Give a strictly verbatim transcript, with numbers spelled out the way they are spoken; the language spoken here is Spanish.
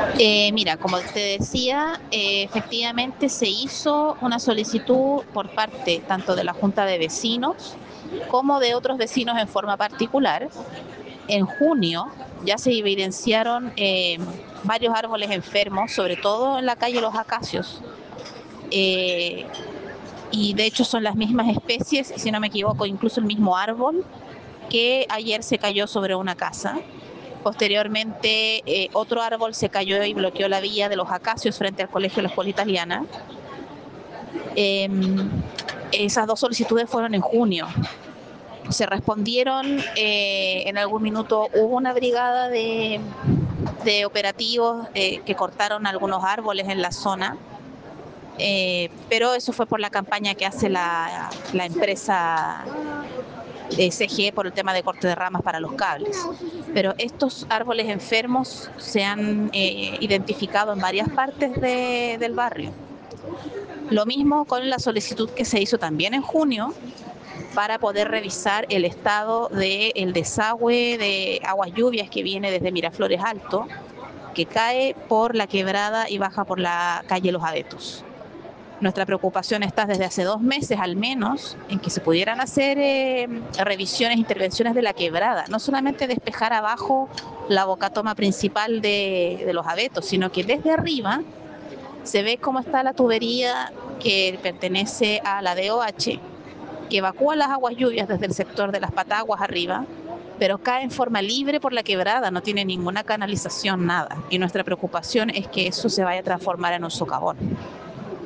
Eh, mira, como te decía, eh, efectivamente se hizo una solicitud por parte tanto de la Junta de Vecinos como de otros vecinos en forma particular. En junio ya se evidenciaron eh, varios árboles enfermos, sobre todo en la calle Los Acacios. Eh, y de hecho son las mismas especies, si no me equivoco, incluso el mismo árbol que ayer se cayó sobre una casa. Posteriormente, eh, otro árbol se cayó y bloqueó la vía de los acacios frente al Colegio de la Escuela Italiana. Eh, esas dos solicitudes fueron en junio. Se respondieron, eh, en algún minuto hubo una brigada de, de operativos eh, que cortaron algunos árboles en la zona, eh, pero eso fue por la campaña que hace la, la empresa de C G E por el tema de corte de ramas para los cables. Pero estos árboles enfermos se han eh, identificado en varias partes de, del barrio. Lo mismo con la solicitud que se hizo también en junio para poder revisar el estado del desagüe de aguas lluvias que viene desde Miraflores Alto, que cae por la quebrada y baja por la calle Los Abetos. Nuestra preocupación está desde hace dos meses al menos en que se pudieran hacer eh, revisiones, intervenciones de la quebrada, no solamente despejar abajo la bocatoma principal de, de Los Abetos, sino que desde arriba se ve cómo está la tubería que pertenece a la D O H, que evacúa las aguas lluvias desde el sector de las Pataguas arriba, pero cae en forma libre por la quebrada, no tiene ninguna canalización, nada. Y nuestra preocupación es que eso se vaya a transformar en un socavón.